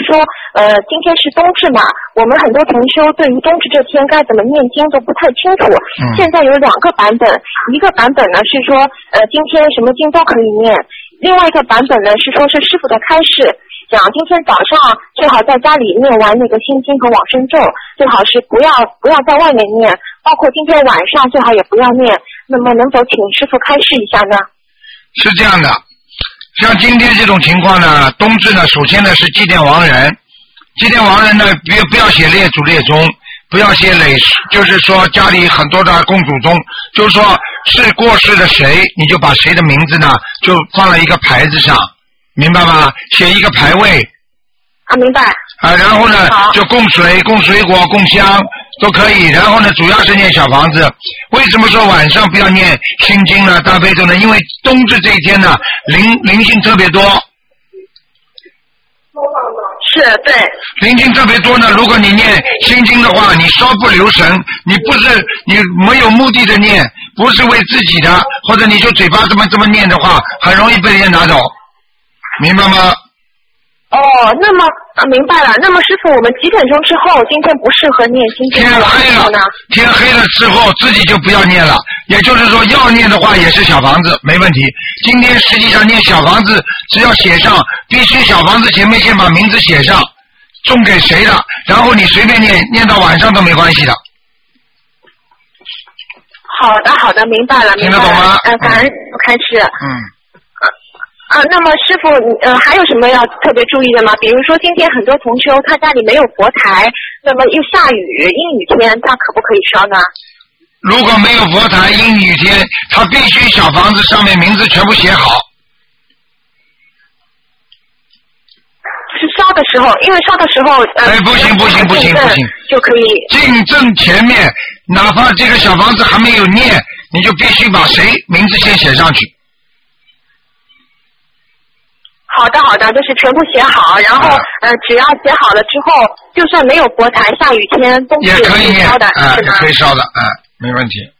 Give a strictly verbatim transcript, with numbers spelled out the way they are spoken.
说，呃，今天是冬至嘛，我们很多同修对于冬至这天该怎么念经都不太清楚。嗯、现在有两个版本，一个版本呢是说，呃，今天什么经都可以念；另外一个版本呢是说是师父的开示，讲今天早上最好在家里念完那个心经和往生咒，最好是不要不要在外面念，包括今天晚上最好也不要念。那么能否请师父开示一下呢？ 是这样的。像今天这种情况呢，冬至呢，首先呢是祭奠亡人，祭奠亡人呢，不要不要写列祖列宗，不要写累，就是说家里很多的供祖宗，就是说是过世的谁，你就把谁的名字呢，就放在一个牌子上，明白吗？写一个牌位。 啊，明白。 啊，然后呢，就供水、供水果、供香都可以。然后呢，主要是念小房子。为什么说晚上不要念心经呢、大悲咒呢？因为冬至这一天呢，灵灵性特别多。 是，对。 灵性特别多呢，如果你念心经的话，你稍不留神，你不是你没有目的的念，不是为自己的，或者你就嘴巴这么这么念的话，很容易被人家拿走，明白吗？ 哦，那么啊，明白了。那么师傅，我们几点钟之后今天不适合念心经？ 天黑了呢？天黑了之后自己就不要念了。也就是说，要念的话也是小房子，没问题。今天实际上念小房子，只要写上，必须小房子前面先把名字写上，送给谁的，然后你随便念，念到晚上都没关系的。 好的，好的，明白了，明白了。听得懂吗？呃，感恩开始。 嗯。 啊，那么师傅，呃，还有什么要特别注意的吗？比如说今天很多同修他家里没有佛台，那么又下雨，阴雨天，那可不可以烧呢？ 如果没有佛台，阴雨天，他必须小房子上面名字全部写好。 是烧的时候，因为烧的时候，呃， 哎，不行不行不行不行， 就可以进正前面，哪怕这个小房子还没有念，你就必须把谁名字先写上去。 好的，好的，就是全部写好，然后、啊、呃，只要写好了之后，就算没有佛台，下雨天，冬至也可以烧的， 啊， 是吗？ 也可以烧的，啊，没问题。